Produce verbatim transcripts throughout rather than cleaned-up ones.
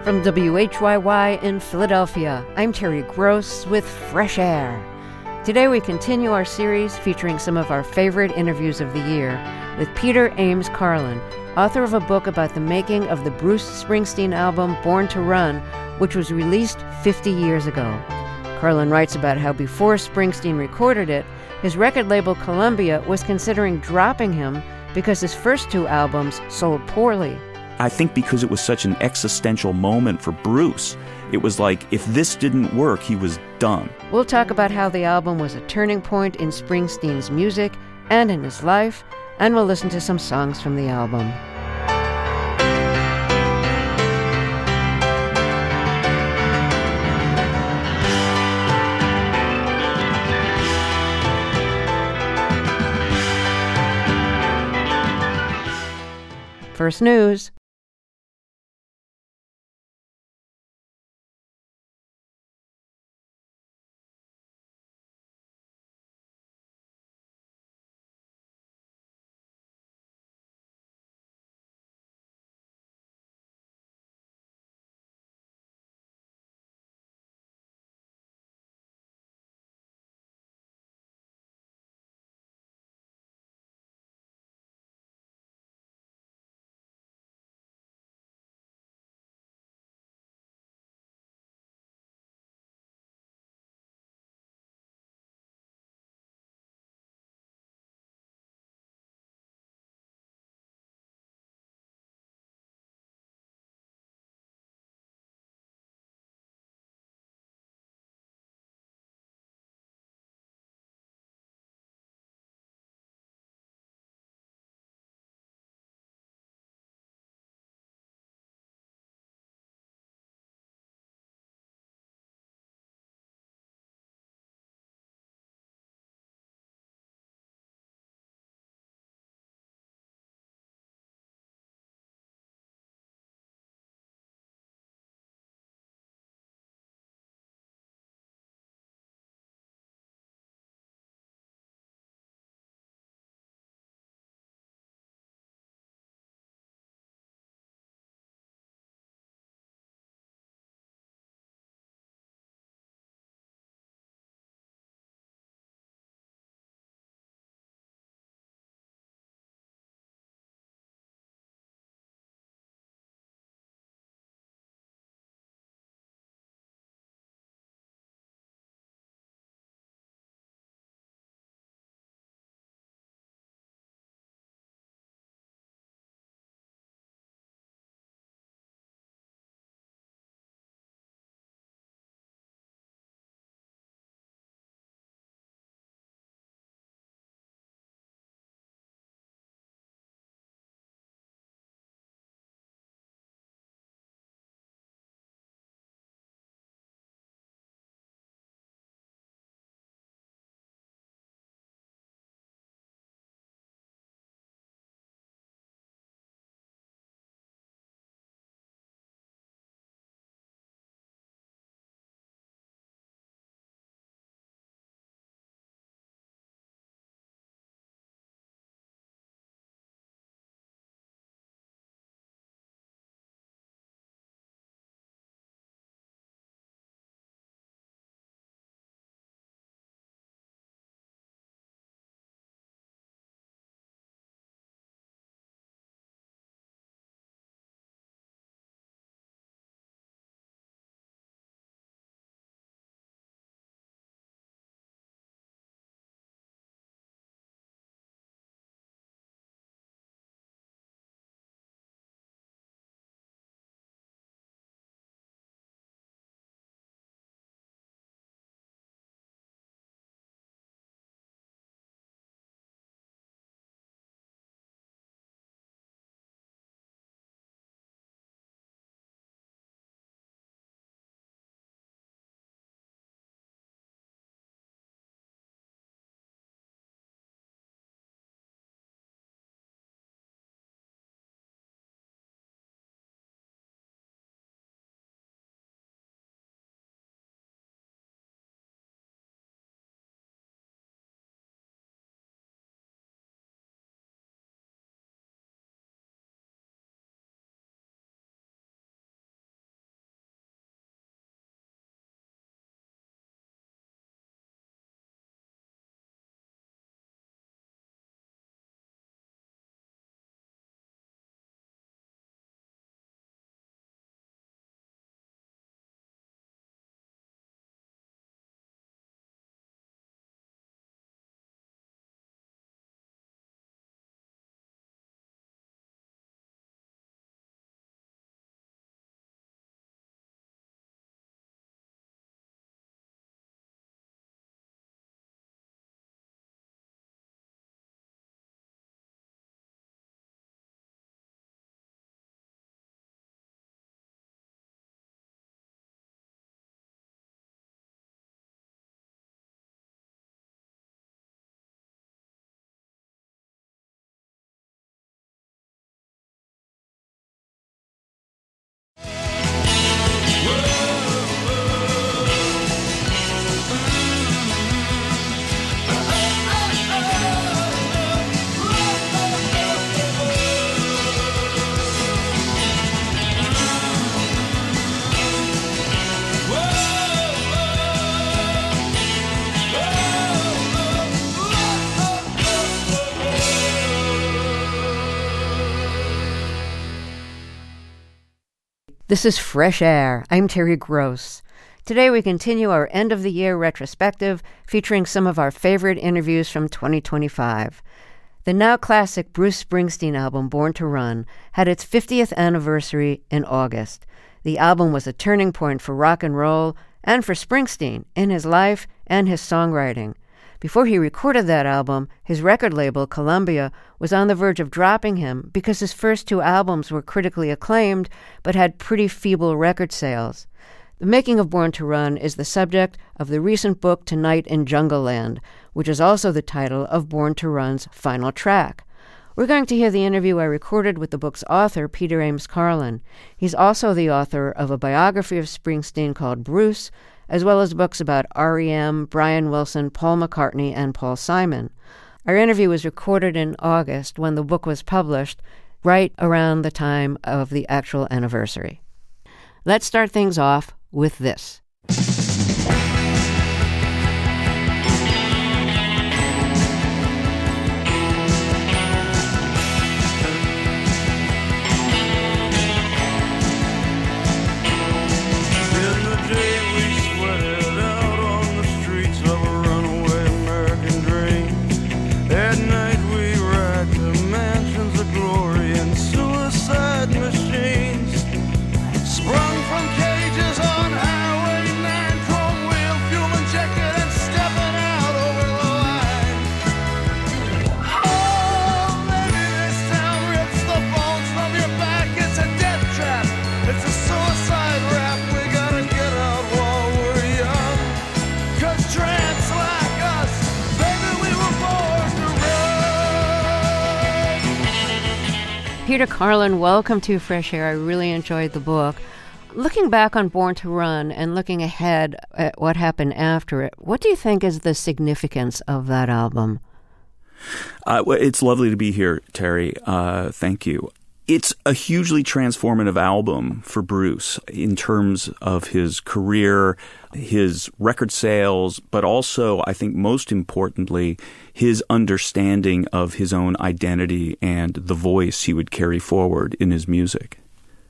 From W H Y Y in Philadelphia, I'm Terry Gross with Fresh Air. Today we continue our series featuring some of our favorite interviews of the year with Peter Ames Carlin, author of a book about the making of the Bruce Springsteen album Born to Run, which was released fifty years ago. Carlin writes about how before Springsteen recorded it, his record label Columbia was considering dropping him because his first two albums sold poorly. I think because it was such an existential moment for Bruce, it was like if this didn't work, he was done. We'll talk about how the album was a turning point in Springsteen's music and in his life, and we'll listen to some songs from the album. First news. This is Fresh Air. I'm Terry Gross. Today we continue our end-of-the-year retrospective featuring some of our favorite interviews from twenty twenty-five. The now-classic Bruce Springsteen album, Born to Run, had its fiftieth anniversary in August. The album was a turning point for rock and roll and for Springsteen in his life and his songwriting. Before he recorded that album, his record label, Columbia, was on the verge of dropping him because his first two albums were critically acclaimed but had pretty feeble record sales. The making of Born to Run is the subject of the recent book Tonight in Jungle Land, which is also the title of Born to Run's final track. We're going to hear the interview I recorded with the book's author, Peter Ames Carlin. He's also the author of a biography of Springsteen called Bruce, as well as books about R E M, Brian Wilson, Paul McCartney, and Paul Simon. Our interview was recorded in August when the book was published, right around the time of the actual anniversary. Let's start things off with this. Peter Carlin, welcome to Fresh Air. I really enjoyed the book. Looking back on Born to Run and looking ahead at what happened after it, what do you think is the significance of that album? Uh, well, it's lovely to be here, Terry. Uh, thank you. It's a hugely transformative album for Bruce in terms of his career, his record sales, but also, I think most importantly, his understanding of his own identity and the voice he would carry forward in his music.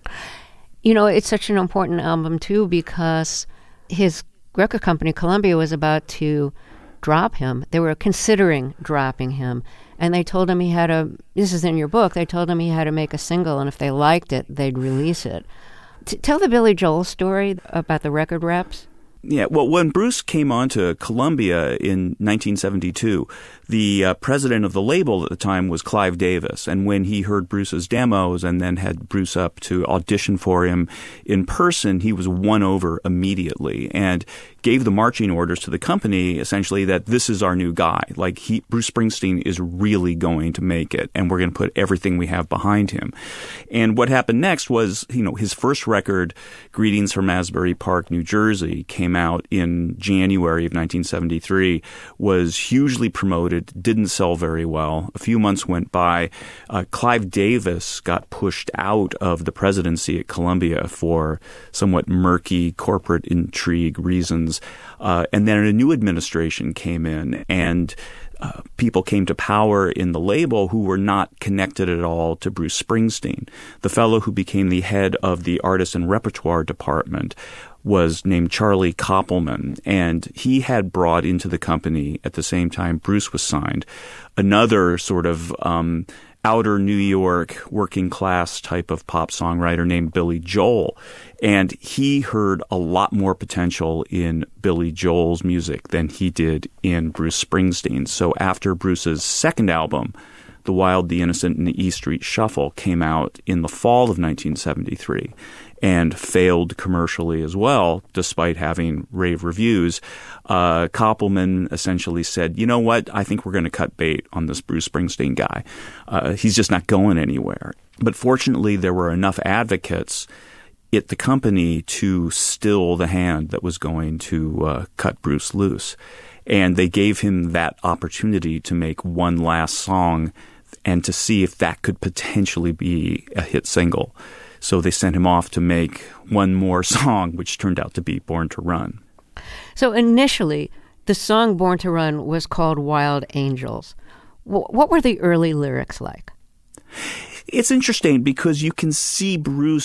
You know, it's such an important album, too, because his record company, Columbia, was about to drop him. They were considering dropping him. And they told him he had to, this is in your book, they told him he had to make a single, and if they liked it, they'd release it. T- tell the Billy Joel story about the record reps. Yeah, well, when Bruce came on to Columbia in nineteen seventy-two, the uh, president of the label at the time was Clive Davis. And when he heard Bruce's demos and then had Bruce up to audition for him in person, he was won over immediately and gave the marching orders to the company, essentially, that this is our new guy. Like, he, Bruce Springsteen is really going to make it, and we're going to put everything we have behind him. And what happened next was, you know, his first record, Greetings from Asbury Park, New Jersey, came out in January of nineteen seventy-three, was hugely promoted, didn't sell very well. A few months went by. Uh, Clive Davis got pushed out of the presidency at Columbia for somewhat murky corporate intrigue reasons. Uh, and then a new administration came in, and uh, people came to power in the label who were not connected at all to Bruce Springsteen. The fellow who became the head of the artist and repertoire department was named Charlie Koppelman, and he had brought into the company at the same time Bruce was signed another sort of um, outer New York working class type of pop songwriter named Billy Joel. And he heard a lot more potential in Billy Joel's music than he did in Bruce Springsteen. So after Bruce's second album, The Wild, the Innocent, and the E Street Shuffle, came out in the fall of nineteen seventy-three and failed commercially as well, despite having rave reviews, uh, Koppelman essentially said, you know what, I think we're going to cut bait on this Bruce Springsteen guy. Uh, he's just not going anywhere. But fortunately, there were enough advocates at the company to still the hand that was going to uh, cut Bruce loose. And they gave him that opportunity to make one last song and to see if that could potentially be a hit single. So they sent him off to make one more song, which turned out to be Born to Run. So initially, the song Born to Run was called Wild Angels. What were the early lyrics like? It's interesting because you can see Bruce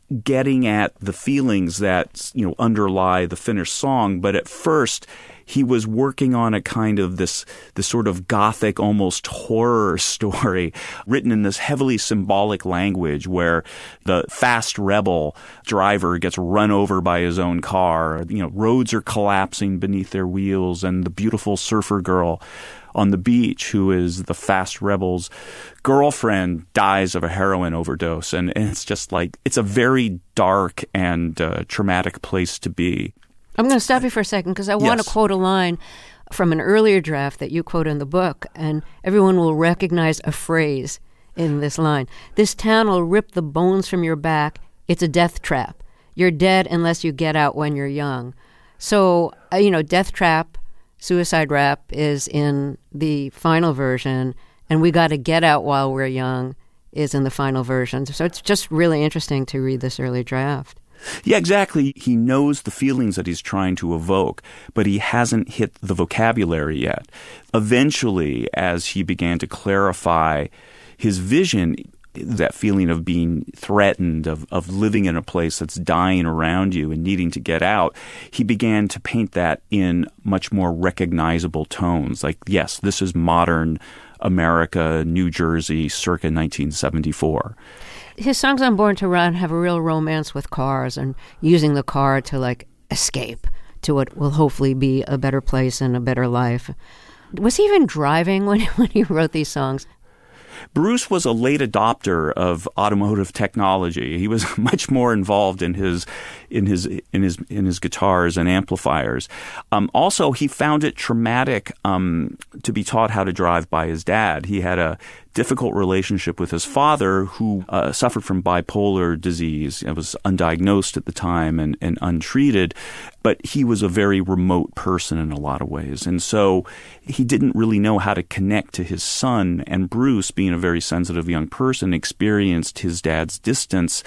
getting at the feelings that, you know, underlie the finished song. But at first, he was working on a kind of this, this sort of gothic, almost horror story written in this heavily symbolic language where the fast rebel driver gets run over by his own car. You know, roads are collapsing beneath their wheels, and the beautiful surfer girl on the beach, who is the fast rebel's girlfriend, dies of a heroin overdose. And, and it's just like, it's a very dark and uh, traumatic place to be. I'm going to stop you for a second because I want Yes. to quote a line from an earlier draft that you quote in the book, and everyone will recognize a phrase in this line. This town will rip the bones from your back. It's a death trap. You're dead unless you get out when you're young. So, uh, you know, Death Trap, Suicide Rap is in the final version, and We Gotta Get Out While We're Young is in the final version. So it's just really interesting to read this early draft. Yeah, exactly. He knows the feelings that he's trying to evoke, but he hasn't hit the vocabulary yet. Eventually, as he began to clarify his vision, that feeling of being threatened, of, of living in a place that's dying around you and needing to get out, he began to paint that in much more recognizable tones. Like, yes, this is modern America, New Jersey, circa nineteen seventy-four. His songs on Born to Run have a real romance with cars and using the car to, like, escape to what will hopefully be a better place and a better life. Was he even driving when, when he wrote these songs? Bruce was a late adopter of automotive technology. He was much more involved in his in his in his in his guitars and amplifiers. Um, also, he found it traumatic um, to be taught how to drive by his dad. He had a difficult relationship with his father, who uh, suffered from bipolar disease. It was undiagnosed at the time and, and untreated, but he was a very remote person in a lot of ways. And so he didn't really know how to connect to his son. And Bruce, being a very sensitive young person, experienced his dad's distance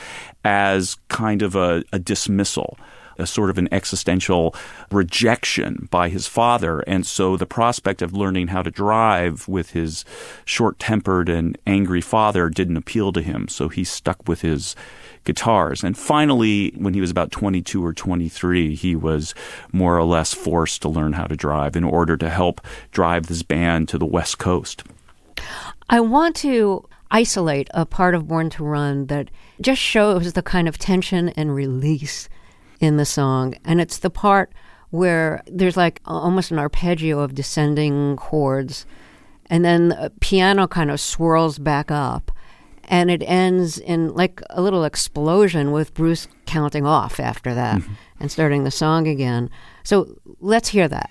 as kind of a, a dismissal, a sort of an existential rejection by his father. And so the prospect of learning how to drive with his short-tempered and angry father didn't appeal to him. So he stuck with his guitars. And finally, when he was about twenty-two or twenty-three, he was more or less forced to learn how to drive in order to help drive this band to the West Coast. I want to isolate a part of Born to Run that just shows the kind of tension and release in the song. And it's the part where there's like almost an arpeggio of descending chords, and then the piano kind of swirls back up, and it ends in like a little explosion with Bruce counting off after that mm-hmm. and starting the song again. So let's hear that.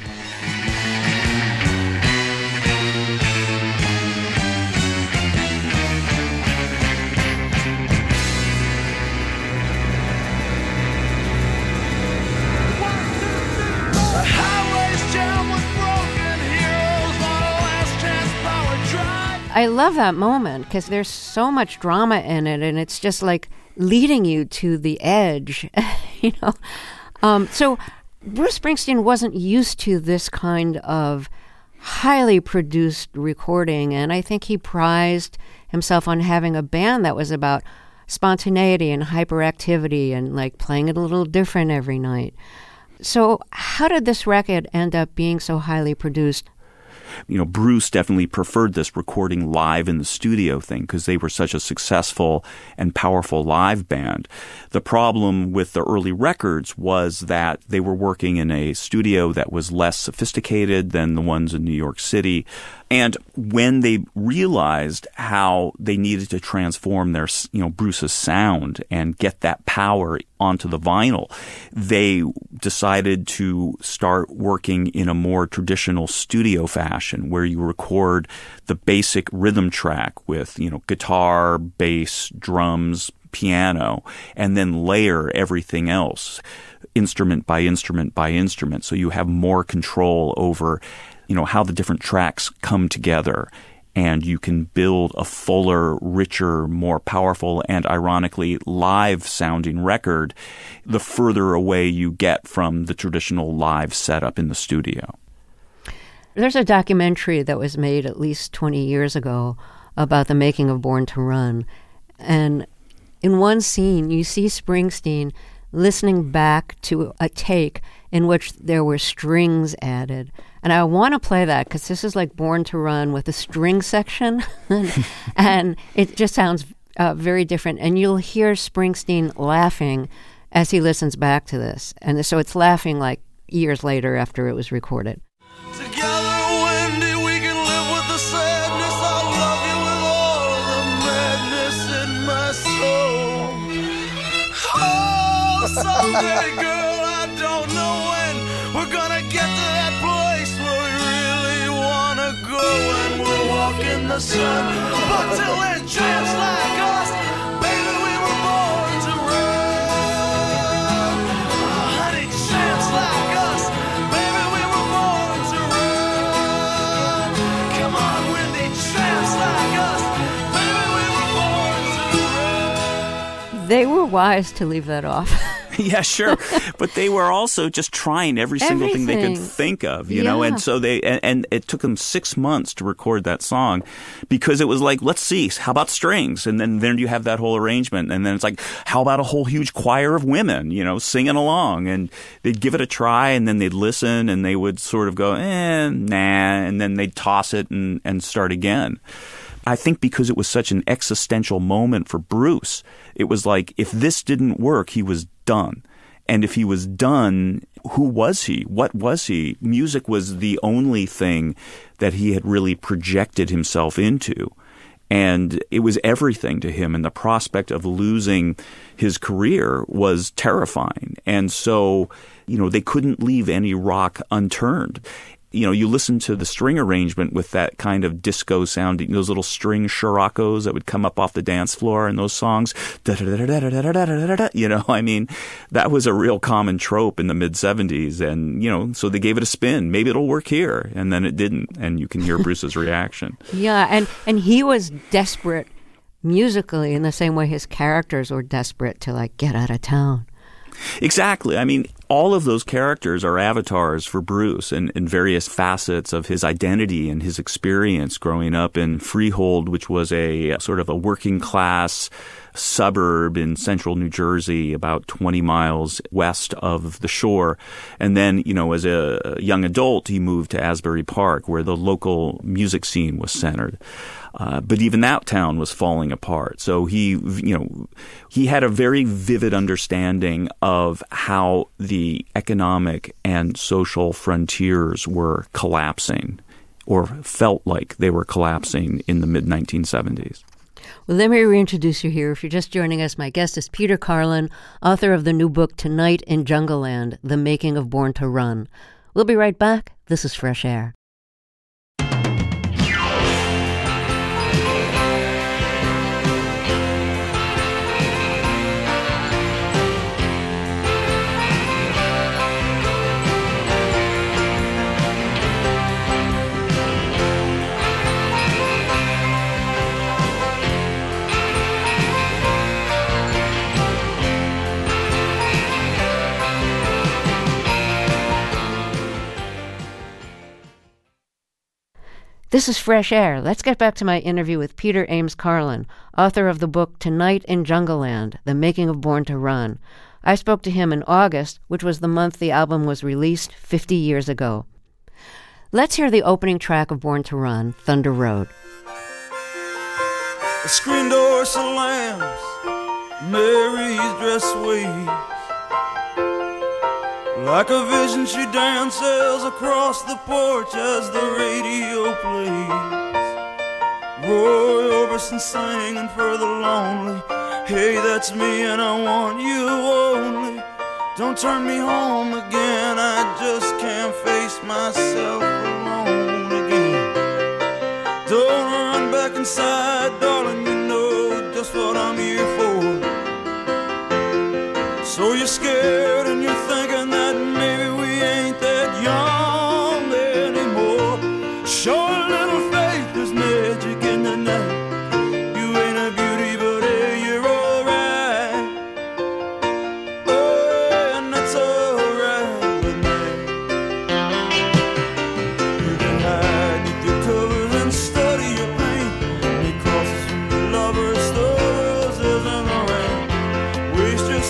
I love that moment because there's so much drama in it, and it's just like leading you to the edge, you know. Um, so Bruce Springsteen wasn't used to this kind of highly produced recording, and I think he prized himself on having a band that was about spontaneity and hyperactivity and like playing it a little different every night. So how did this record end up being so highly produced? You know, Bruce definitely preferred this recording live in the studio thing because they were such a successful and powerful live band. The problem with the early records was that they were working in a studio that was less sophisticated than the ones in New York City. And when they realized how they needed to transform their, you know, Bruce's sound and get that power onto the vinyl, they decided to start working in a more traditional studio fashion where you record the basic rhythm track with, you know, guitar, bass, drums, piano, and then layer everything else instrument by instrument by instrument. So you have more control over, you know, how the different tracks come together, and you can build a fuller, richer, more powerful, and ironically live-sounding record the further away you get from the traditional live setup in the studio. There's a documentary that was made at least twenty years ago about the making of Born to Run, and in one scene, you see Springsteen listening back to a take in which there were strings added. And I want to play that because this is like Born to Run with a string section. And it just sounds uh, very different. And you'll hear Springsteen laughing as he listens back to this. And so it's laughing like years later after it was recorded. Together, Wendy, we can live with the sadness. I love you with all of the madness in my soul. Oh, someday, girl, I don't know when we're gonna get to that place where we really wanna go, and we'll walk in the sun. But till then, tramps like us, baby, we were born to run. Oh, honey, tramps like us, baby, we were born to run. Come on, Wendy, tramps like us, baby, we were born to run. They were wise to leave that off. Yeah, sure. But they were also just trying every single Everything. thing they could think of, you Yeah. know, and so they, and, and it took them six months to record that song because it was like, let's see, how about strings? And then, then you have that whole arrangement. And then it's like, how about a whole huge choir of women, you know, singing along? And they'd give it a try and then they'd listen and they would sort of go, eh, nah, and then they'd toss it and, and start again. I think because it was such an existential moment for Bruce, it was like if this didn't work, he was done. And if he was done, who was he? What was he? Music was the only thing that he had really projected himself into. And it was everything to him. And the prospect of losing his career was terrifying. And so, you know, they couldn't leave any rock unturned. You know, you listen to the string arrangement with that kind of disco sounding, those little string sirocco's that would come up off the dance floor in those songs. You know, I mean, that was a real common trope in the mid seventies. And, you know, so they gave it a spin. Maybe it'll work here. And then it didn't. And you can hear Bruce's reaction. Yeah, and, and he was desperate musically in the same way his characters were desperate to, like, get out of town. Exactly. I mean, all of those characters are avatars for Bruce in, in various facets of his identity and his experience growing up in Freehold, which was a sort of a working class suburb in central New Jersey, about twenty miles west of the shore. And then, you know, as a young adult, he moved to Asbury Park, where the local music scene was centered. Uh, but even that town was falling apart. So he, you know, he had a very vivid understanding of how the economic and social frontiers were collapsing, or felt like they were collapsing in the mid nineteen seventies. Well, let me reintroduce you here. If you're just joining us, my guest is Peter Carlin, author of the new book, Tonight in Jungleland, The Making of Born to Run. We'll be right back. This is Fresh Air. This is Fresh Air. Let's get back to my interview with Peter Ames Carlin, author of the book Tonight in Jungleland, The Making of Born to Run. I spoke to him in August, which was the month the album was released fifty years ago. Let's hear the opening track of Born to Run, Thunder Road. The screen door slams, Mary's dress waves. Like a vision she dances across the porch as the radio plays. Roy Orbison singing for the lonely. Hey, that's me and I want you only. Don't turn me home again, I just can't face myself alone again. Don't run back inside, darling, you know just what I'm here for. So you're scared and you're thinking that maybe we ain't that young anymore. Show a little faith, there's magic in the night. You ain't a beauty, but hey, you're alright. Oh, and that's alright with me. You can hide with your covers and study your pain. Make crosses from your lovers, the roses and the rain.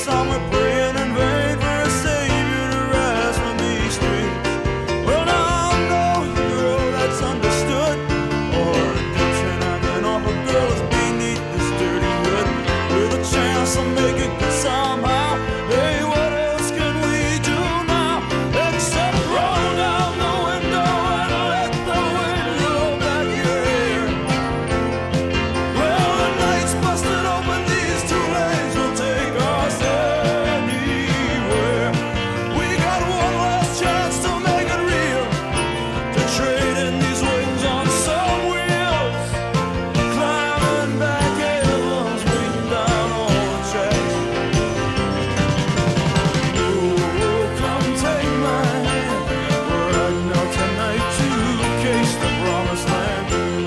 some were praying in vain for a savior to rise from these streets. Well, now I'm no hero that's understood, or redemption I can offer girls beneath this dirty hood. With a chance to make it good somehow. Hey, what else can we do now except roll down the window and let the wind blow back your hair? Well, the night's busted open, these two lanes will take us anywhere. We got one last chance to make it real, to trade in these wings on some wheels, climbing back heavens, waiting down all the tracks. Oh, come take my hand, we're riding out tonight to case the promised land.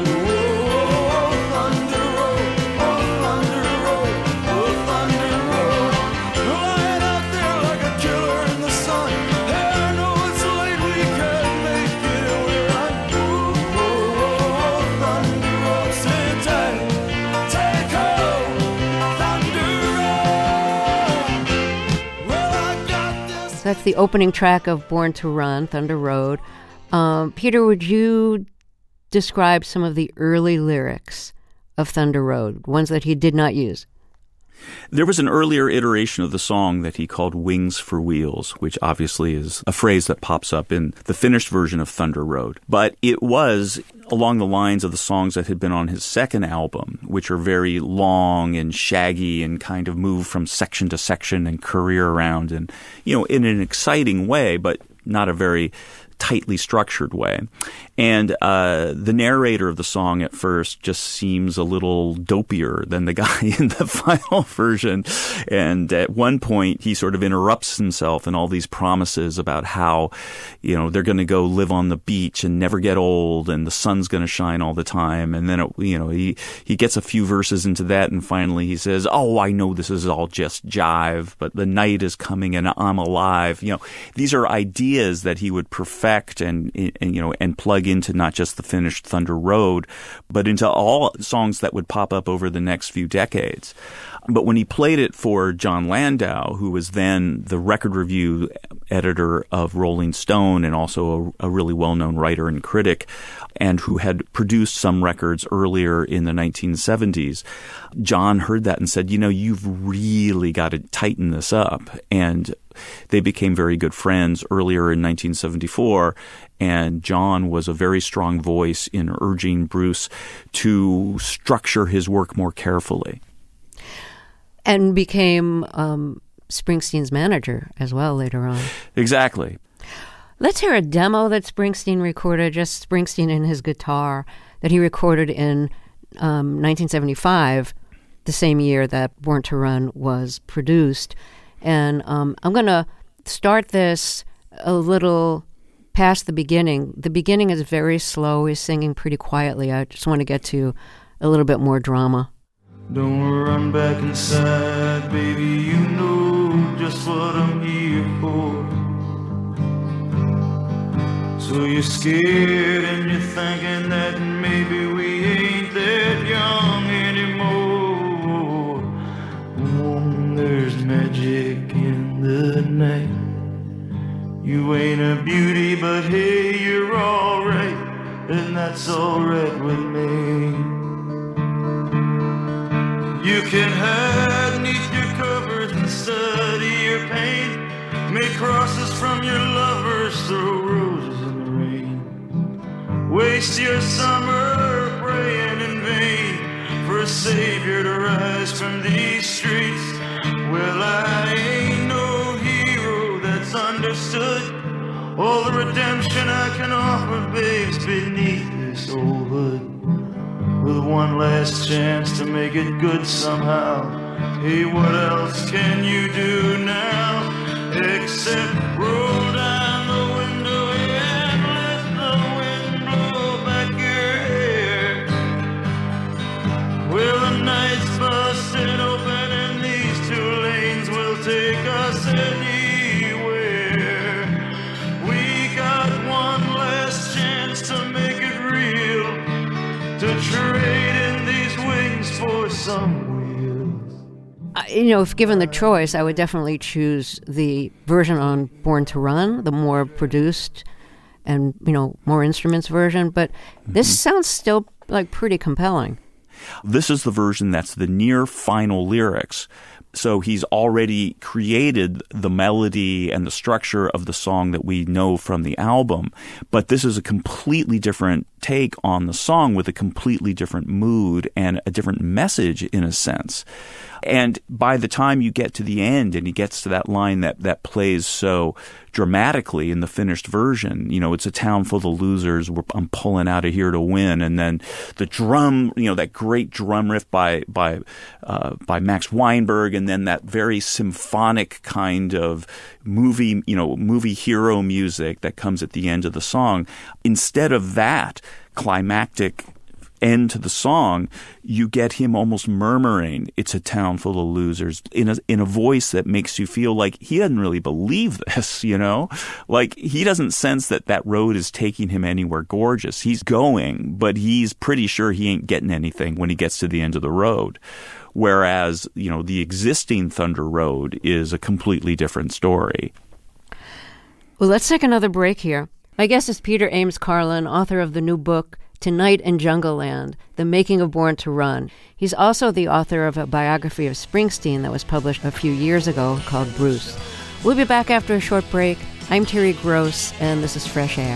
Oh, Thunder Road, oh, Thunder Road, oh, Thunder Road. Lying out there like a killer in the sun. Hey, I know it's late, we can't make it, we're on. Oh, Thunder Road, sit tight, take hold, Thunder Road. Well, I got this. So that's the opening track of Born to Run, Thunder Road. Um, Peter, would you describe some of the early lyrics of Thunder Road, ones that he did not use? There was an earlier iteration of the song that he called Wings for Wheels, which obviously is a phrase that pops up in the finished version of Thunder Road. But it was along the lines of the songs that had been on his second album, which are very long and shaggy and kind of move from section to section and career around and, you know, in an exciting way, but not a very tightly structured way. And uh, the narrator of the song at first just seems a little dopier than the guy in the final version. And at one point, he sort of interrupts himself in all these promises about how, you know, they're going to go live on the beach and never get old and the sun's going to shine all the time. And then, it, you know, he, he gets a few verses into that and finally he says, oh, I know this is all just jive, but the night is coming and I'm alive. You know, these are ideas that he would perfect and, and you know, and plug into not just the finished Thunder Road, but into all songs that would pop up over the next few decades. But when he played it for John Landau, who was then the record review editor of Rolling Stone and also a, a really well-known writer and critic, and who had produced some records earlier in the nineteen seventies, John heard that and said, you know, you've really got to tighten this up. And they became very good friends earlier in nineteen seventy-four, and John was a very strong voice in urging Bruce to structure his work more carefully. And became um, Springsteen's manager as well later on. Exactly. Let's hear a demo that Springsteen recorded, just Springsteen and his guitar, that he recorded in um, nineteen seventy-five, the same year that Born to Run was produced. And um, I'm going to start this a little past the beginning. The beginning is very slow. He's singing pretty quietly. I just want to get to a little bit more drama. Don't run back inside, baby, you know just what I'm here for. So you're scared and you're thinking that maybe we ain't that young anymore. Oh, there's magic in the night. You ain't a beauty, but hey, you're alright, and that's alright with me. You can hide beneath your covers and study your pain. Make crosses from your lovers, throw roses in the rain. Waste your summer praying in vain for a savior to rise from these streets. Well, I ain't no hero that's understood all the redemption I can offer, babes, beneath this old hood. With one last chance to make it good somehow. Hey, what else can you do now except roll down the window and let the wind blow back your hair? Well, the night's busted open and these two lanes will take us anywhere. We got one last chance to make it real, to trade in these wings for some wheels. Uh, you know, if given the choice, I would definitely choose the version on Born to Run, the more produced and, you know, more instruments version. But this mm-hmm. sounds still like pretty compelling. This is the version that's the near final lyrics. So he's already created the melody and the structure of the song that we know from the album. But this is a completely different take on the song with a completely different mood and a different message in a sense. And by the time you get to the end and he gets to that line that, that plays so dramatically in the finished version, you know, it's a town full of losers. I'm pulling out of here to win. And then the drum, you know, that great drum riff by, by, uh, by Max Weinberg. And then that very symphonic kind of movie, you know, movie hero music that comes at the end of the song. Instead of that climactic end to the song, you get him almost murmuring, "It's a town full of losers," in a in a voice that makes you feel like he doesn't really believe this, you know? Like, he doesn't sense that that road is taking him anywhere gorgeous. He's going, but he's pretty sure he ain't getting anything when he gets to the end of the road. Whereas, you know, the existing Thunder Road is a completely different story. Well, let's take another break here. My guest is Peter Ames Carlin, author of the new book, Tonight in Jungleland, The Making of Born to Run. He's also the author of a biography of Springsteen that was published a few years ago called Bruce. We'll be back after a short break. I'm Terry Gross, and this is Fresh Air.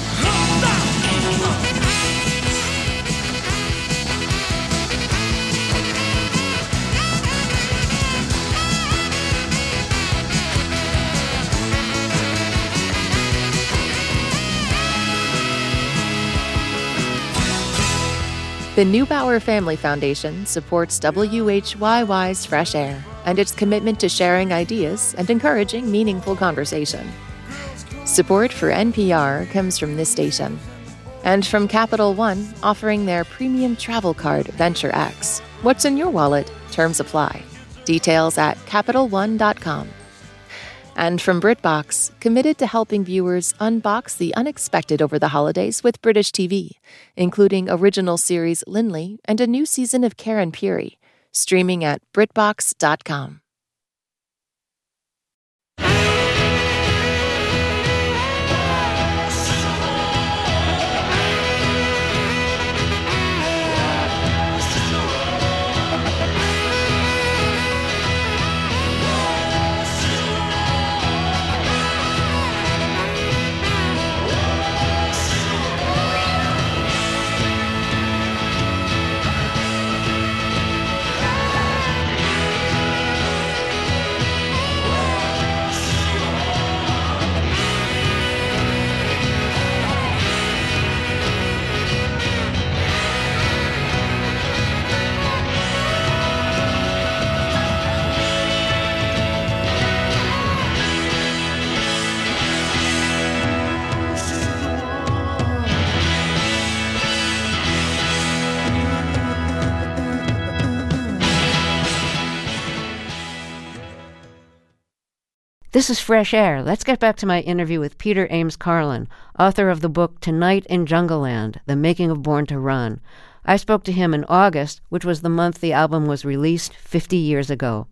The Neubauer Family Foundation supports W H Y Y's Fresh Air and its commitment to sharing ideas and encouraging meaningful conversation. Support for N P R comes from this station and from Capital One, offering their premium travel card, Venture X. What's in your wallet? Terms apply. Details at Capital One dot com. And from BritBox, committed to helping viewers unbox the unexpected over the holidays with British T V, including original series Linley and a new season of Karen Peary, streaming at BritBox dot com. This is Fresh Air. Let's get back to my interview with Peter Ames Carlin, author of the book Tonight in Jungleland, The Making of Born to Run. I spoke to him in August, which was the month the album was released fifty years ago.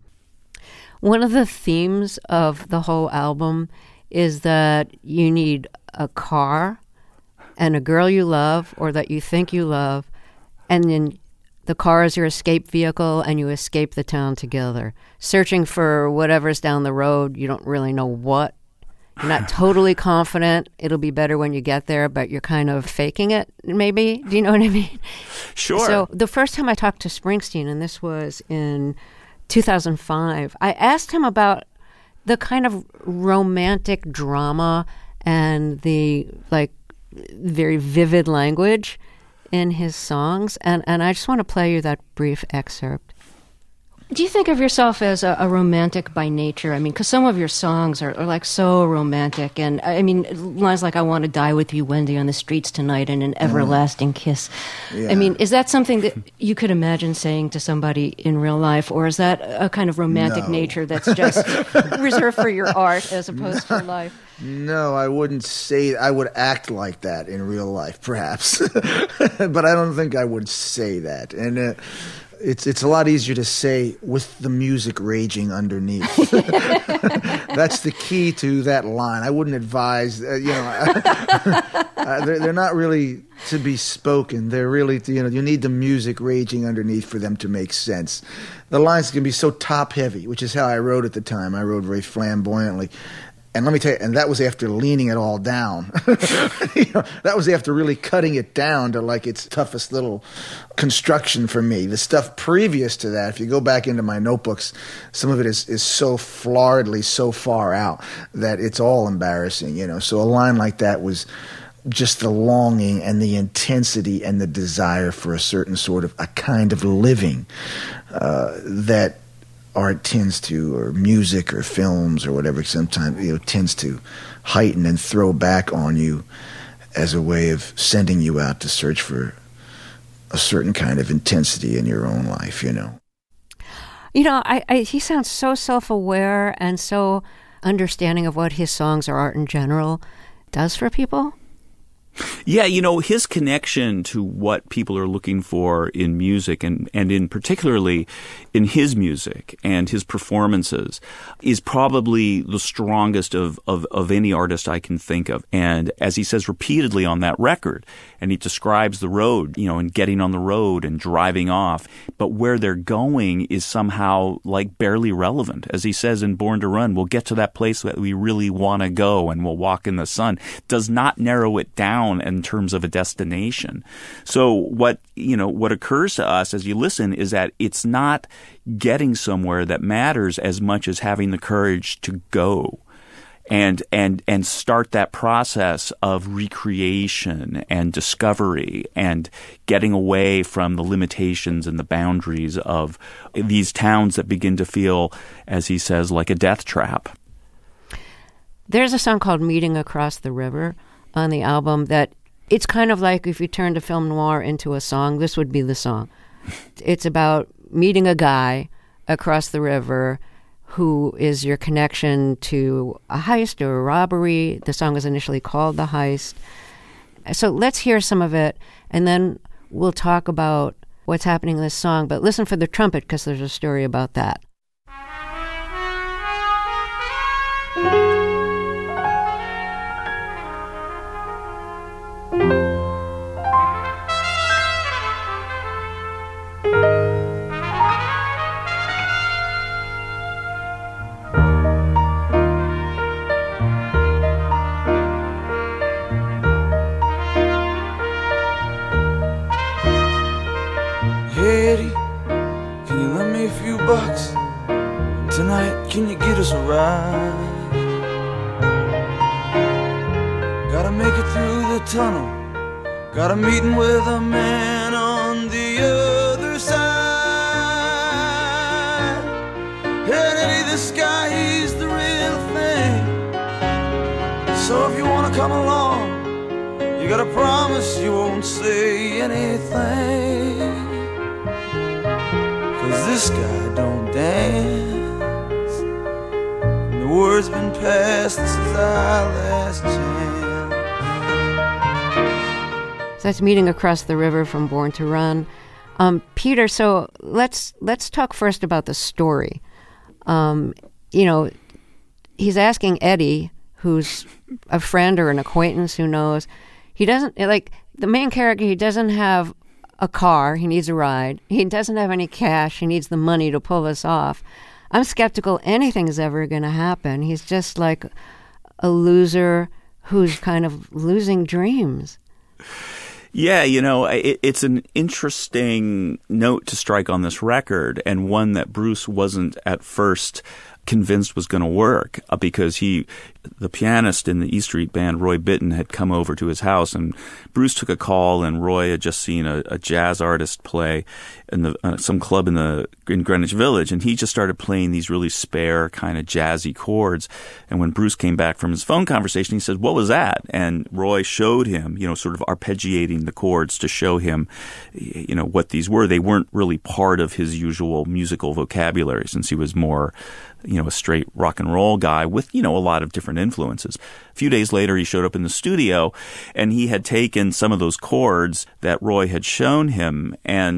One of the themes of the whole album is that you need a car and a girl you love or that you think you love, and then the car is your escape vehicle, and you escape the town together, searching for whatever's down the road. You don't really know what. You're not totally confident it'll be better when you get there, but you're kind of faking it, maybe. Do you know what I mean? Sure. So the first time I talked to Springsteen, and this was in two thousand five, I asked him about the kind of romantic drama and the, like, very vivid language in his songs, and, and I just want to play you that brief excerpt. Do you think of yourself as a, a romantic by nature? I mean, because some of your songs are, are like so romantic, and I mean, lines like "I want to die with you, Wendy, on the streets tonight," and "An everlasting kiss." Yeah. I mean, is that something that you could imagine saying to somebody in real life, or is that a kind of romantic no. nature that's just reserved for your art as opposed no. to life? No, I wouldn't say. I would act like that in real life, perhaps, but I don't think I would say that. And uh, it's it's a lot easier to say with the music raging underneath. That's the key to that line. I wouldn't advise, uh, you know, uh, they're, they're not really to be spoken. They're really, to, you know, you need the music raging underneath for them to make sense. The lines can be so top heavy, which is how I wrote at the time. I wrote very flamboyantly. And let me tell you, and that was after leaning it all down. You know, that was after really cutting it down to like its toughest little construction for me. The stuff previous to that, if you go back into my notebooks, some of it is, is so floridly so far out that it's all embarrassing, you know. So a line like that was just the longing and the intensity and the desire for a certain sort of a kind of living uh, that art tends to, or music or films or whatever, sometimes, you know, tends to heighten and throw back on you as a way of sending you out to search for a certain kind of intensity in your own life, you know. You know, I, I he sounds so self-aware and so understanding of what his songs or art in general does for people. Yeah, you know, his connection to what people are looking for in music, and, and in particularly in his music and his performances, is probably the strongest of, of, of any artist I can think of. And as he says repeatedly on that record, and he describes the road, you know, and getting on the road and driving off, but where they're going is somehow like barely relevant. As he says in Born to Run, we'll get to that place that we really want to go and we'll walk in the sun. Does not narrow it down in terms of a destination. So what, you know, what occurs to us as you listen is that it's not getting somewhere that matters as much as having the courage to go and and and start that process of recreation and discovery and getting away from the limitations and the boundaries of these towns that begin to feel, as he says, like a death trap. There's a song called Meeting Across the River on the album that it's kind of like if you turned a film noir into a song, this would be the song. It's about meeting a guy across the river who is your connection to a heist or a robbery. The song was initially called The Heist. So let's hear some of it, and then we'll talk about what's happening in this song. But listen for the trumpet, because there's a story about that. Tonight, can you get us a ride? Gotta make it through the tunnel. Got a meeting with a man on the other side. And Eddie, this guy, he's the real thing. So if you wanna come along, you gotta promise you won't say anything. 'Cause this guy don't dance. The word's been passed, this is our last chance. So that's Meeting Across the River from Born to Run. Um, Peter, so let's let's talk first about the story. Um, you know, he's asking Eddie, who's a friend or an acquaintance, who knows. He doesn't, like, the main character, he doesn't have a car, he needs a ride. He doesn't have any cash, he needs the money to pull this off. I'm skeptical anything's ever going to happen. He's just like a loser who's kind of losing dreams. Yeah, you know, it, it's an interesting note to strike on this record, and one that Bruce wasn't at first convinced was going to work, uh, because he, the pianist in the E Street Band, Roy Bittan, had come over to his house, and Bruce took a call, and Roy had just seen a, a jazz artist play in the uh, some club in the in Greenwich Village, and he just started playing these really spare kind of jazzy chords. And when Bruce came back from his phone conversation, he said, "What was that?" And Roy showed him, you know, sort of arpeggiating the chords to show him, you know, what these were. They weren't really part of his usual musical vocabulary, since he was more, you know, a straight rock and roll guy with, you know, a lot of different influences. A few days later, he showed up in the studio, and he had taken some of those chords that Roy had shown him, and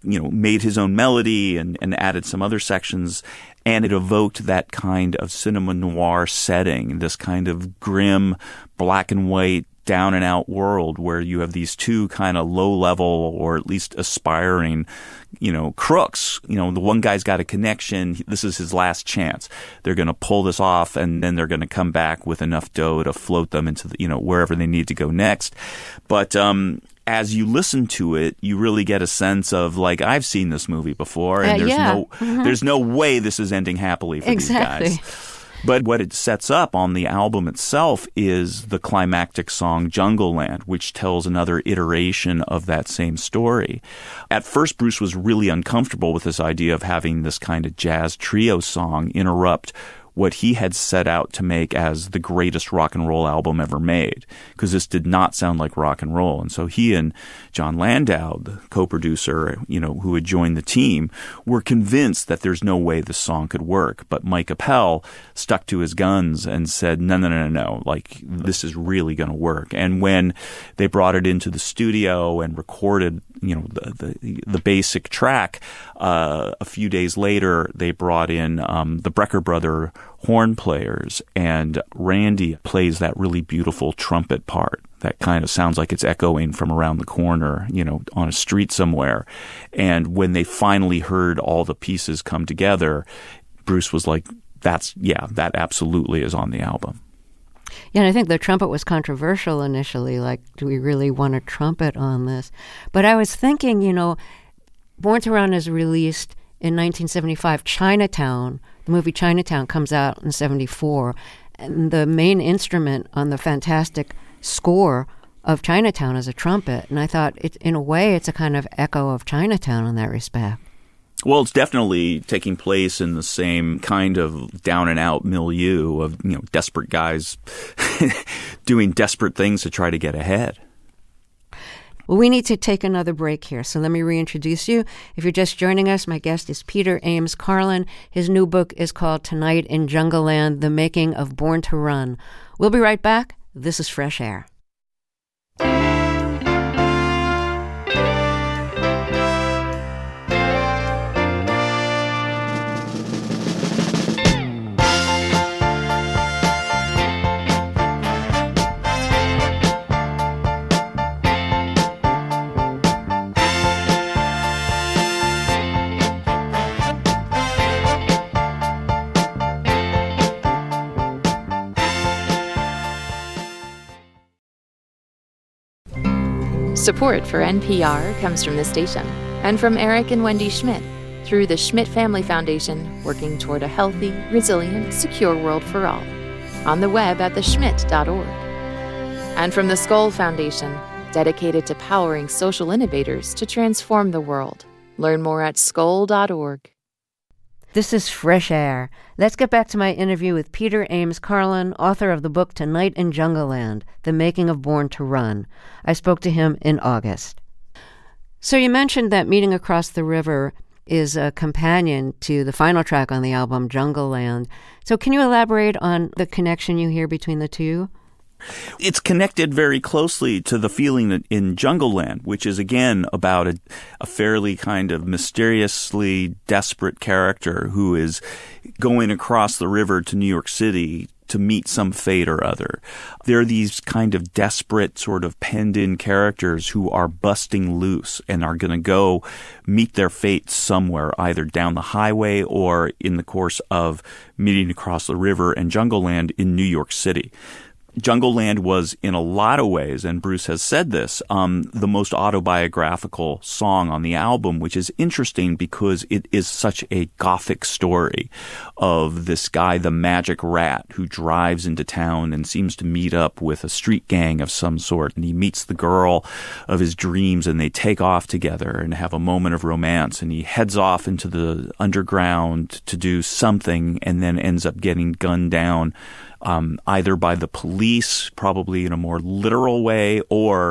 you know, made his own melody and, and added some other sections. And it evoked that kind of cinema noir setting, this kind of grim, black and white, down and out world where you have these two kind of low level or at least aspiring, you know, crooks. You know, the one guy's got a connection. This is his last chance. They're going to pull this off, and then they're going to come back with enough dough to float them into the, you know, wherever they need to go next. But, um, as you listen to it, you really get a sense of, like, I've seen this movie before, and uh, there's yeah. no, mm-hmm. there's no way this is ending happily for exactly. these guys. But what it sets up on the album itself is the climactic song Jungle Land, which tells another iteration of that same story. At first, Bruce was really uncomfortable with this idea of having this kind of jazz trio song interrupt what he had set out to make as the greatest rock and roll album ever made, because this did not sound like rock and roll. And so he and Jon Landau, the co-producer, you know, who had joined the team, were convinced that there's no way this song could work. But Mike Appel stuck to his guns and said, no, no, no, no, no, like, this is really going to work. And when they brought it into the studio and recorded, you know, the the, the basic track, uh, a few days later, they brought in um, the Brecker brother horn players, and Randy plays that really beautiful trumpet part that kind of sounds like it's echoing from around the corner, you know, on a street somewhere. And when they finally heard all the pieces come together, Bruce was like, that's, yeah, that absolutely is on the album. Yeah, and I think the trumpet was controversial initially, like, do we really want a trumpet on this? But I was thinking, you know, Born to Run is released in nineteen seventy-five. Chinatown, the movie Chinatown, comes out in seventy-four, and the main instrument on the fantastic score of Chinatown is a trumpet. And I thought, it, in a way, it's a kind of echo of Chinatown in that respect. Well, it's definitely taking place in the same kind of down and out milieu of, you know, desperate guys doing desperate things to try to get ahead. Well, we need to take another break here, so let me reintroduce you. If you're just joining us, my guest is Peter Ames Carlin. His new book is called Tonight in Jungle Land, The Making of Born to Run. We'll be right back. This is Fresh Air. Support for N P R comes from the station and from Eric and Wendy Schmidt through the Schmidt Family Foundation, working toward a healthy, resilient, secure world for all. On the web at the schmidt dot org. And from the Skoll Foundation, dedicated to powering social innovators to transform the world. Learn more at skoll dot org. This is Fresh Air. Let's get back to my interview with Peter Ames Carlin, author of the book Tonight in Jungle Land, The Making of Born to Run. I spoke to him in August. So you mentioned that Meeting Across the River is a companion to the final track on the album, Jungle Land. So can you elaborate on the connection you hear between the two? It's connected very closely to the feeling that in Jungle Land, which is, again, about a, a fairly kind of mysteriously desperate character who is going across the river to New York City to meet some fate or other. There are these kind of desperate, sort of penned-in characters who are busting loose and are going to go meet their fate somewhere, either down the highway or in the course of Meeting Across the River and Jungle Land in New York City. Jungle Land was, in a lot of ways, and Bruce has said this, um, the most autobiographical song on the album, which is interesting because it is such a gothic story of this guy, the Magic Rat, who drives into town and seems to meet up with a street gang of some sort. And he meets the girl of his dreams, and they take off together and have a moment of romance. And he heads off into the underground to do something and then ends up getting gunned down Um, either by the police, probably in a more literal way, or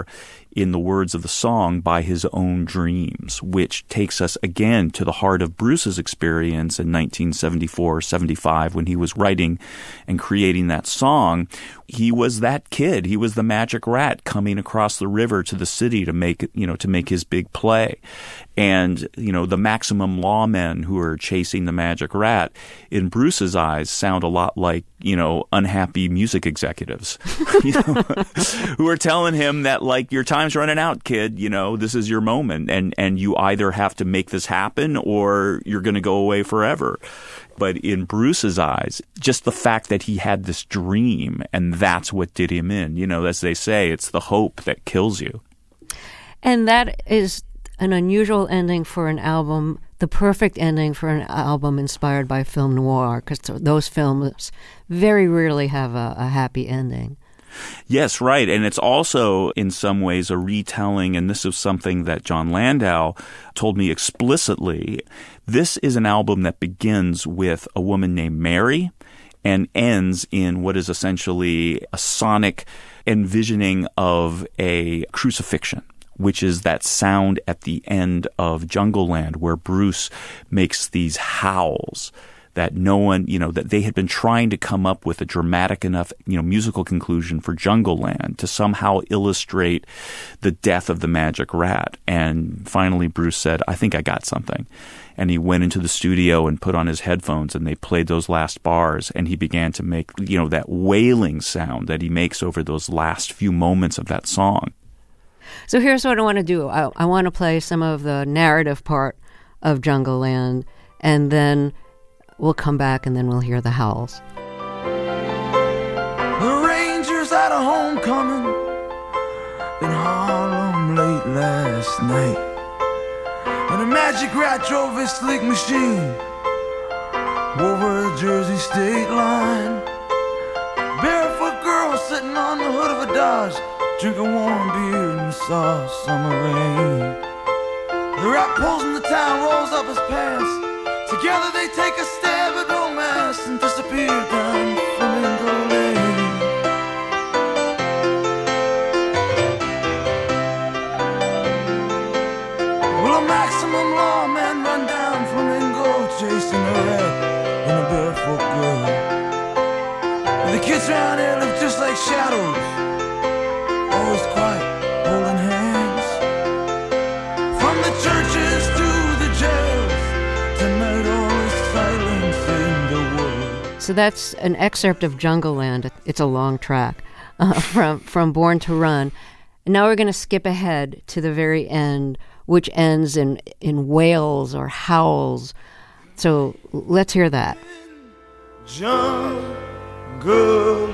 in the words of the song, by his own dreams, which takes us again to the heart of Bruce's experience in nineteen seventy-four, seventy-five when he was writing and creating that song. He was that kid. He was the magic rat coming across the river to the city to make, you know, to make his big play. And, you know, the maximum lawmen who are chasing the magic rat, in Bruce's eyes, sound a lot like, you know, unhappy music executives, you know, who are telling him that, like, your time's running out, kid, you know, this is your moment. And, and you either have to make this happen or you're going to go away forever. But in Bruce's eyes, just the fact that he had this dream, and that's what did him in. You know, as they say, it's the hope that kills you. And that is an unusual ending for an album, the perfect ending for an album inspired by film noir, because those films very rarely have a, a happy ending. Yes, right. And it's also, in some ways, a retelling, and this is something that Jon Landau told me explicitly. This is an album that begins with a woman named Mary and ends in what is essentially a sonic envisioning of a crucifixion, which is that sound at the end of Jungleland where Bruce makes these howls that no one, you know, that they had been trying to come up with a dramatic enough, you know, musical conclusion for Jungleland to somehow illustrate the death of the magic rat. And finally Bruce said, I think I got something. And he went into the studio and put on his headphones and they played those last bars and he began to make, you know, that wailing sound that he makes over those last few moments of that song. So here's what I want to do. I, I want to play some of the narrative part of Jungleland, and then we'll come back and then we'll hear the howls. The Rangers had a homecoming in Harlem late last night, and a magic rat drove his sleek machine over a Jersey state line. Barefoot girl sitting on the hood of a Dodge, drinking warm beer in the soft summer rain. The rat pulls in the town, rolls up his pants. Together they take a stab at romance and disappear down Flamingo Lane. Well, a maximum lawman run down Flamingo, chasing a rat and a barefoot girl. And the kids around here look just like shadows, always quiet, holding hands. From the churches to the jails, tonight all is silence in the world. So that's an excerpt of Jungleland. It's a long track uh, from, from Born to Run. And now we're going to skip ahead to the very end, which ends in, in wails or howls. So let's hear that. Jungleland.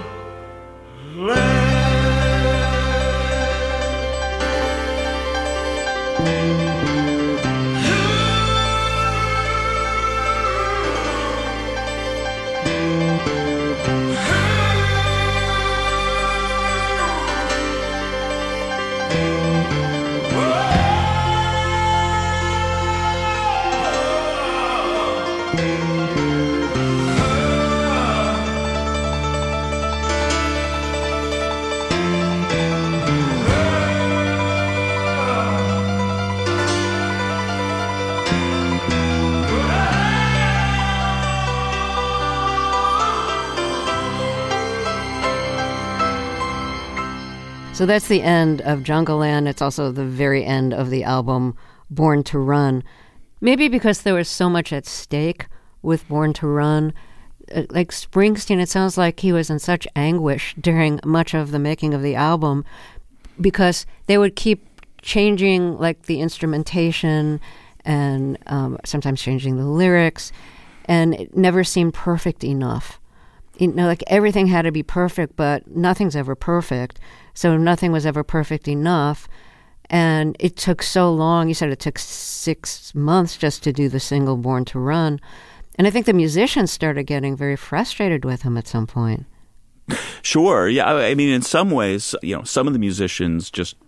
So that's the end of Jungleland. It's also the very end of the album Born to Run. Maybe because there was so much at stake with Born to Run. Like Springsteen, it sounds like he was in such anguish during much of the making of the album because they would keep changing like the instrumentation and um, sometimes changing the lyrics, and it never seemed perfect enough. You know, like everything had to be perfect, but nothing's ever perfect. So nothing was ever perfect enough. And it took so long. You said it took six months just to do the single Born to Run. And I think the musicians started getting very frustrated with him at some point. Sure. Yeah. I mean, in some ways, you know, some of the musicians just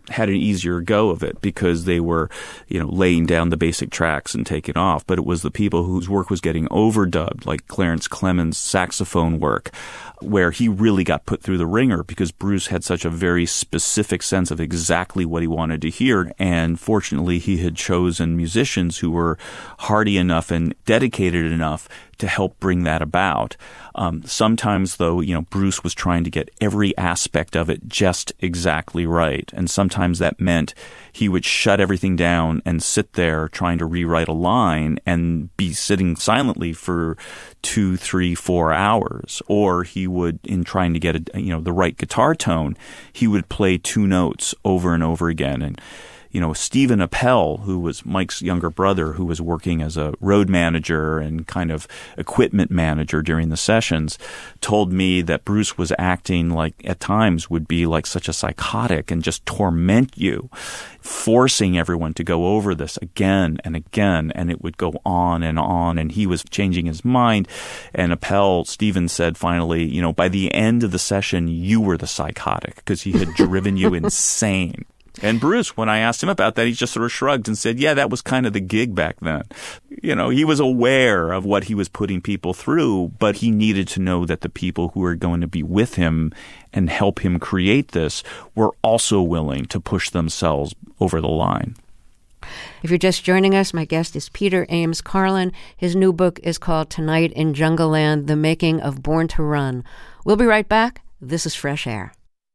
had an easier go of it because they were, you know, laying down the basic tracks and taking off. But it was the people whose work was getting overdubbed, like Clarence Clemens' saxophone work, where he really got put through the ringer because Bruce had such a very specific sense of exactly what he wanted to hear. And fortunately, he had chosen musicians who were hardy enough and dedicated enough to help bring that about. Um, sometimes, though, you know, Bruce was trying to get every aspect of it just exactly right. And sometimes that meant he would shut everything down and sit there trying to rewrite a line and be sitting silently for two, three, four hours. Or he would, in trying to get a, you know, the right guitar tone, he would play two notes over and over again. And you know, Stephen Appel, who was Mike's younger brother, who was working as a road manager and kind of equipment manager during the sessions, told me that Bruce was acting like, at times, would be like such a psychotic and just torment you, forcing everyone to go over this again and again, and it would go on and on, and he was changing his mind. And Appel, Stephen said finally, you know, by the end of the session, you were the psychotic because he had driven you insane. And Bruce, when I asked him about that, he just sort of shrugged and said, yeah, that was kind of the gig back then. You know, he was aware of what he was putting people through, but he needed to know that the people who were going to be with him and help him create this were also willing to push themselves over the line. If you're just joining us, my guest is Peter Ames Carlin. His new book is called Tonight in Jungleland, The Making of Born to Run. We'll be right back. This is Fresh Air.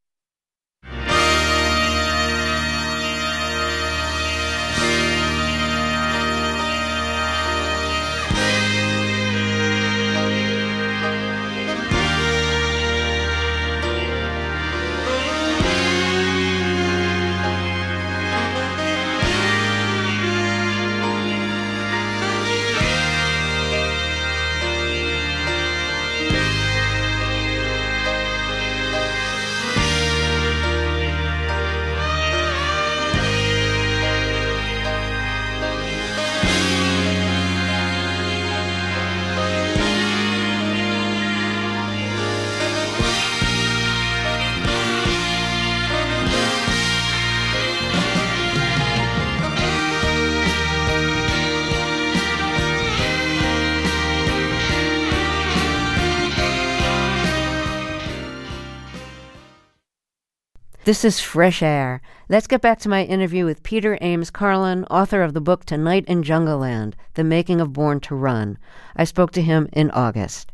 This is Fresh Air. Let's get back to my interview with Peter Ames Carlin, author of the book Tonight in Jungleland, The Making of Born to Run. I spoke to him in August.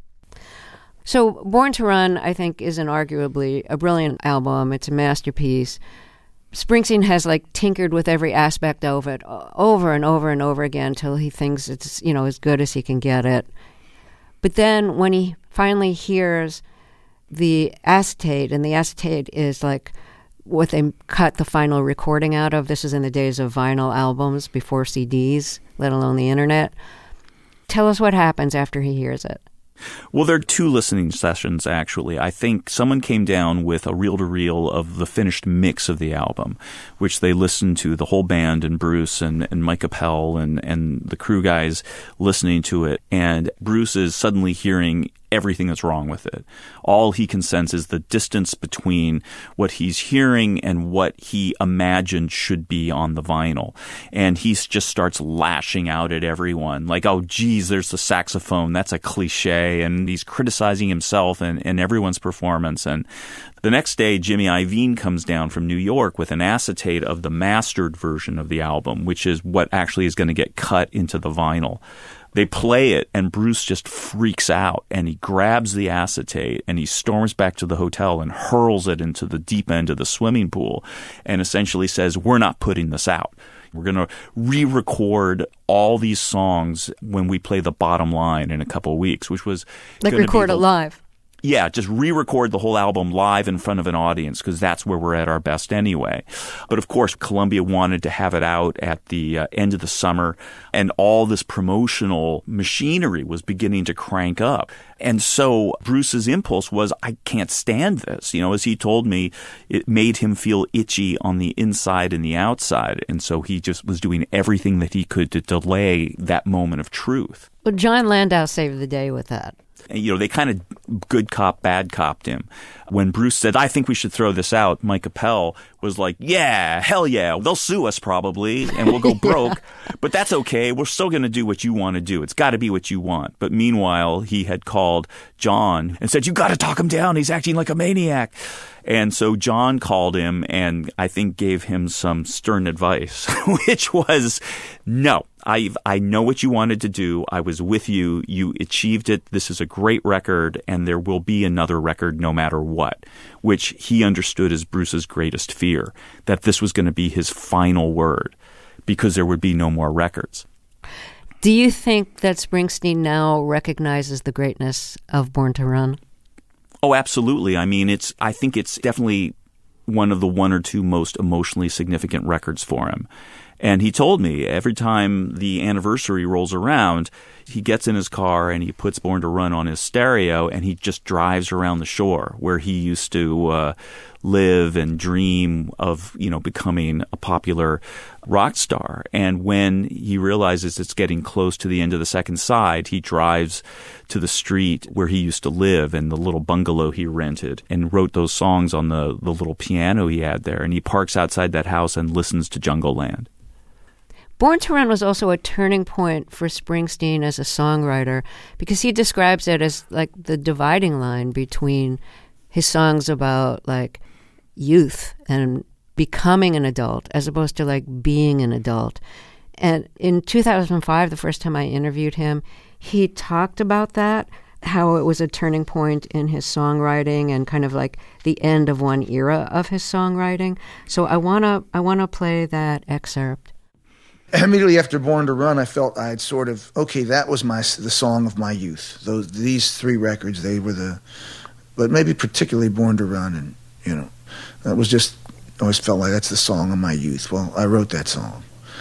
So Born to Run, I think, is inarguably a brilliant album. It's a masterpiece. Springsteen has like tinkered with every aspect of it over and over and over again until he thinks it's, you know, as good as he can get it. But then when he finally hears the acetate, and the acetate is like what they cut the final recording out of. This is in the days of vinyl albums before C Ds, let alone the internet. Tell us what happens after he hears it. Well, there are two listening sessions, actually. I think someone came down with a reel-to-reel of the finished mix of the album, which they listened to, the whole band and Bruce and, and Mike Appel and, and the crew guys listening to it. And Bruce is suddenly hearing everything that's wrong with it. All he can sense is the distance between what he's hearing and what he imagined should be on the vinyl. And he just starts lashing out at everyone like, oh, geez, there's the saxophone. That's a cliche. And he's criticizing himself and, and everyone's performance. And the next day, Jimmy Iovine comes down from New York with an acetate of the mastered version of the album, which is what actually is going to get cut into the vinyl. They play it, and Bruce just freaks out, and he grabs the acetate, and he storms back to the hotel and hurls it into the deep end of the swimming pool and essentially says, we're not putting this out. We're going to re-record all these songs when we play The Bottom Line in a couple of weeks, which was like record it live. Yeah, just re-record the whole album live in front of an audience because that's where we're at our best anyway. But of course, Columbia wanted to have it out at the uh, end of the summer, and all this promotional machinery was beginning to crank up. And so Bruce's impulse was, I can't stand this. You know, as he told me, it made him feel itchy on the inside and the outside. And so he just was doing everything that he could to delay that moment of truth. Well, John Landau saved the day with that. And, you know, they kind of good cop, bad copped him. When Bruce said, I think we should throw this out, Mike Appel was like, yeah, hell yeah. They'll sue us probably and we'll go broke. But that's okay. We're still going to do what you want to do. It's got to be what you want. But meanwhile, he had called John and said, you got to talk him down. He's acting like a maniac. And so John called him and I think gave him some stern advice, which was, no, I I know what you wanted to do. I was with you. You achieved it. This is a great record, and there will be another record no matter what, which he understood as Bruce's greatest fear, that this was going to be his final word because there would be no more records. Do you think that Springsteen now recognizes the greatness of Born to Run? Oh, absolutely. I mean, it's. I think it's definitely one of the one or two most emotionally significant records for him. And he told me every time the anniversary rolls around, he gets in his car and he puts Born to Run on his stereo and he just drives around the shore where he used to uh, live and dream of, you know, becoming a popular rock star. And when he realizes it's getting close to the end of the second side, he drives to the street where he used to live and the little bungalow he rented and wrote those songs on the, the little piano he had there. And he parks outside that house and listens to Jungle Land. Born to Run was also a turning point for Springsteen as a songwriter because he describes it as like the dividing line between his songs about like youth and becoming an adult as opposed to like being an adult. And in two thousand five, the first time I interviewed him, he talked about that, how it was a turning point in his songwriting and kind of like the end of one era of his songwriting. So I want to I want to play that excerpt. Immediately after Born to Run, I felt I had sort of, okay, that was my the song of my youth. Those These three records, they were the, but maybe particularly Born to Run, and, you know, that was just, I always felt like that's the song of my youth. Well, I wrote that song.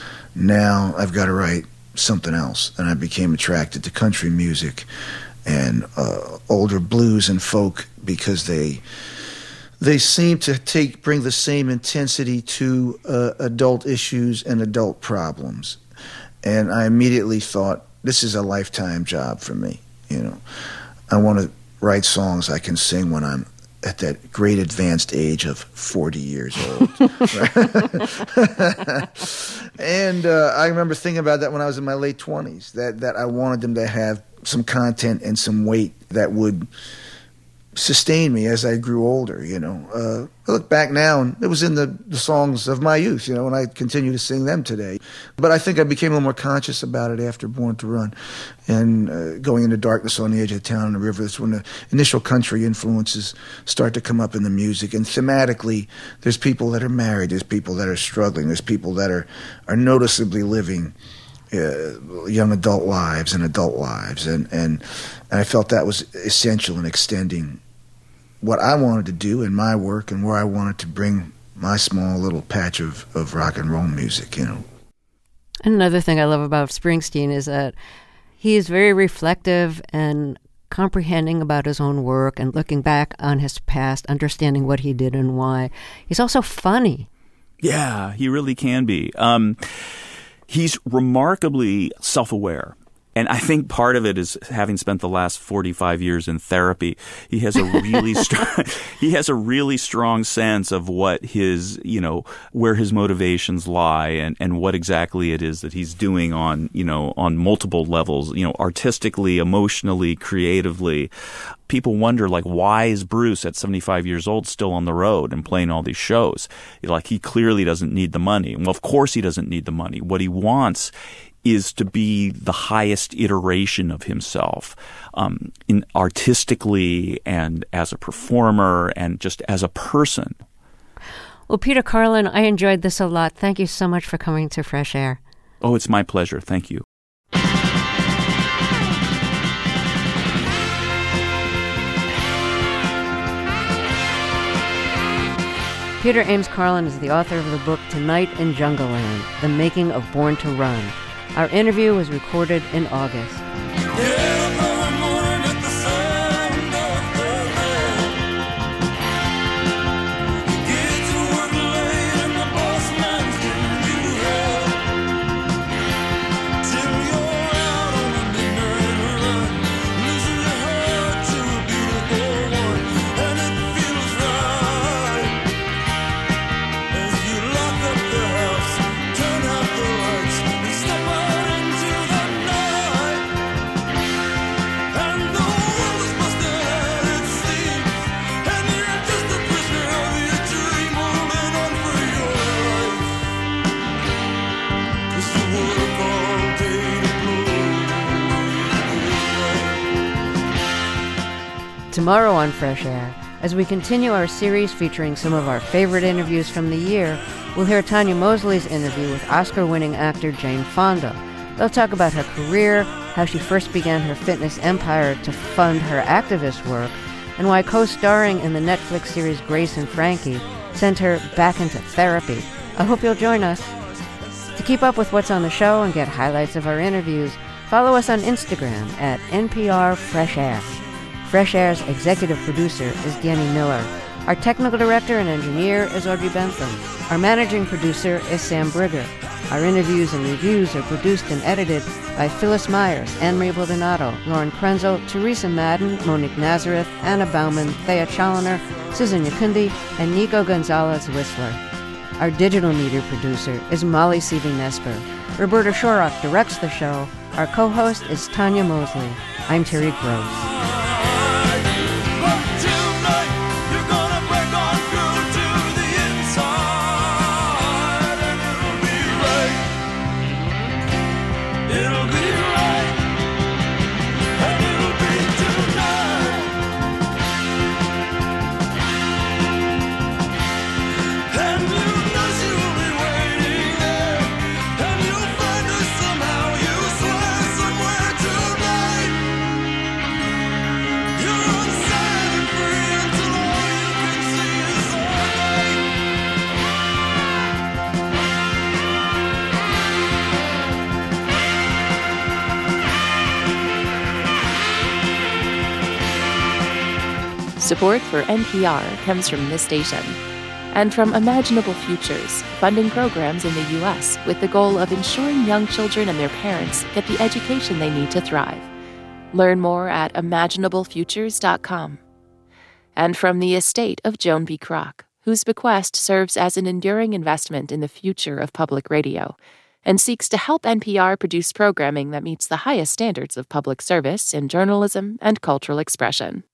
Now I've got to write something else, and I became attracted to country music and uh, older blues and folk because they... They seem to take bring the same intensity to uh, adult issues and adult problems. And I immediately thought, this is a lifetime job for me. You know, I want to write songs I can sing when I'm at that great advanced age of forty years old. And uh, I remember thinking about that when I was in my late twenties, that, that I wanted them to have some content and some weight that would sustained me as I grew older, you know. Uh, I look back now, and it was in the, the songs of my youth, you know, and I continue to sing them today. But I think I became a little more conscious about it after Born to Run and uh, going into Darkness on the Edge of Town and the River. That's when the initial country influences start to come up in the music. And thematically, there's people that are married, there's people that are struggling, there's people that are, are noticeably living uh, young adult lives and adult lives. And, and, and I felt that was essential in extending what I wanted to do in my work and where I wanted to bring my small little patch of, of rock and roll music, you know. Another thing I love about Springsteen is that he is very reflective and comprehending about his own work and looking back on his past, understanding what he did and why. He's also funny. Yeah, he really can be. Um, he's remarkably self-aware. And I think part of it is having spent the last forty-five years in therapy. He has a really strong, he has a really strong sense of what his, you know, where his motivations lie and, and what exactly it is that he's doing on, you know, on multiple levels, you know, artistically, emotionally, creatively. People wonder, like, why is Bruce at seventy-five years old still on the road and playing all these shows? Like, he clearly doesn't need the money. Well, of course he doesn't need the money. What he wants is to be the highest iteration of himself, um, in artistically and as a performer and just as a person. Well, Peter Carlin, I enjoyed this a lot. Thank you so much for coming to Fresh Air. Oh, it's my pleasure. Thank you. Peter Ames Carlin is the author of the book Tonight in Jungle Land, The Making of Born to Run. Our interview was recorded in August. Tomorrow on Fresh Air, as we continue our series featuring some of our favorite interviews from the year, we'll hear Tanya Mosley's interview with Oscar-winning actor Jane Fonda. They'll talk about her career, how she first began her fitness empire to fund her activist work, and why co-starring in the Netflix series Grace and Frankie sent her back into therapy. I hope you'll join us. To keep up with what's on the show and get highlights of our interviews, follow us on Instagram at N P R Fresh Air. Fresh Air's executive producer is Danny Miller. Our technical director and engineer is Audrey Bentham. Our managing producer is Sam Brigger. Our interviews and reviews are produced and edited by Phyllis Myers, Anne-Marie Baldonado, Lauren Krenzel, Teresa Madden, Monique Nazareth, Anna Bauman, Thea Challoner, Susan Yakundi, and Nico Gonzalez-Whistler. Our digital media producer is Molly Seavey-Nesper. Roberta Shorrock directs the show. Our co-host is Tanya Mosley. I'm Terry Gross. Support for N P R comes from this station and from Imaginable Futures, funding programs in the U S with the goal of ensuring young children and their parents get the education they need to thrive. Learn more at imaginable futures dot com. And from the estate of Joan B. Kroc, whose bequest serves as an enduring investment in the future of public radio and seeks to help N P R produce programming that meets the highest standards of public service in journalism and cultural expression.